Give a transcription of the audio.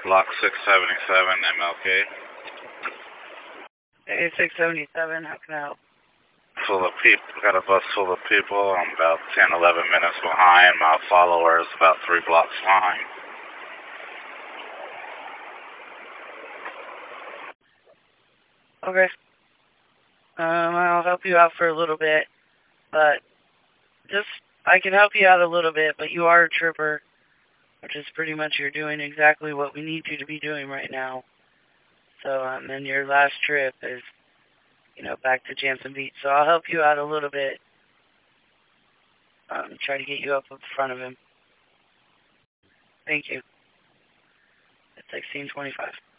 Block 677, MLK. Hey, 677, how can I help? Full of people, got a bus full of people. I'm about 10, 11 minutes behind. My follower is about 3 blocks behind. Okay. I'll help you out for a little bit, but I can help you out a little bit, but you are a trooper, which is pretty much you're doing exactly what we need you to be doing right now. So, and your last trip is, back to Jansen Beach. So I'll help you out a little bit. Try to get you up in front of him. Thank you. It's 1625.